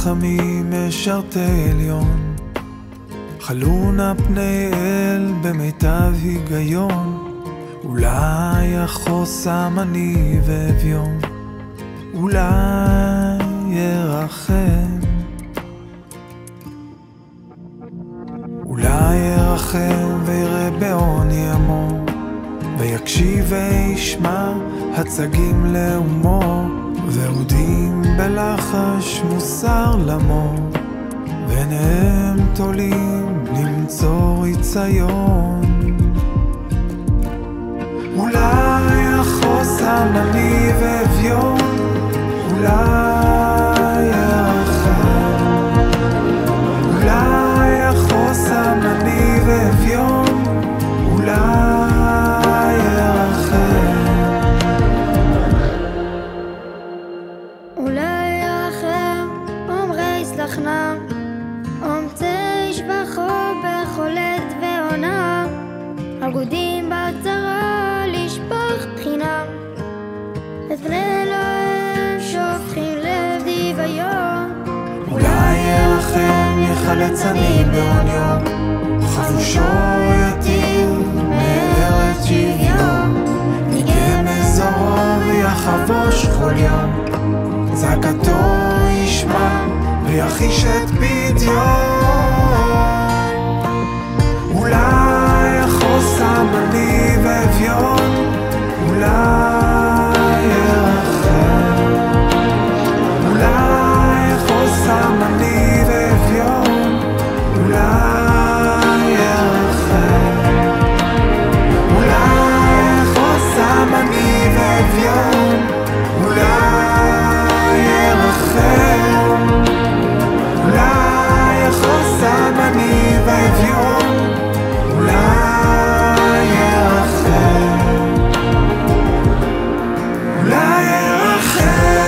רחמים משרתי עליון, חלונה פני אל במיטב היגיון. אולי יחוסם אני ואביון, אולי ירחם, אולי ירחם ויראה בעוני עמו, ויקשיב וישמע הצגים לאומו, ועודים בלחש מוסר למו, ביניהם תולים למצוא ריציון. אולי יחוסם אני ואביון, אולי ירחם, אולי יחוסם אני ואביון, אולי ירחם, אולי ירחם אומרי סלחנם, אומצי שבחו בחולת ועונה, אגודים בצרה לשפוך חינם, את בני אלוהים שופכים לב דמיון. אולי ירחם יחלץ אני בעוניו, חבושו יתיר מארץ שביון, ניגן מזורו ויחבוש כל יום, צעקתו ישמע ויחיש את פדיון. אולי יחוסם אני ואביון, אולי ירחם, אולי יחוסם אני ואביון, אולי ירחם, אולי יחוסם אני ואביון, אולי ירחם, אולי יחוסם אני ואביון, אולי ירחם, אולי ירחם.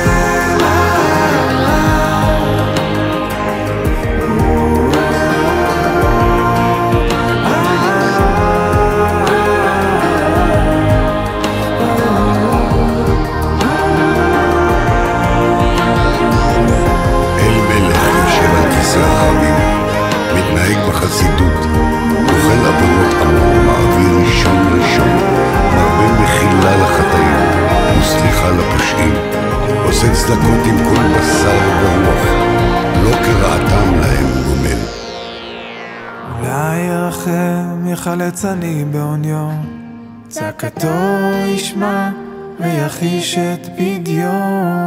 אל מלך יושב על כיסא החכמים, מתנהג בחסידות, אוכל עבירות עמו, מעביר ראשון ראשון, מרבה מחילה לחטאים וסליחה לפושעים, עושה צדקות עם כל בשר ורוח, לא כרעתם להם גומל. אולי ירחם יחלץ אני בעוניו, צעקתו ישמע ויחיש את פדיון.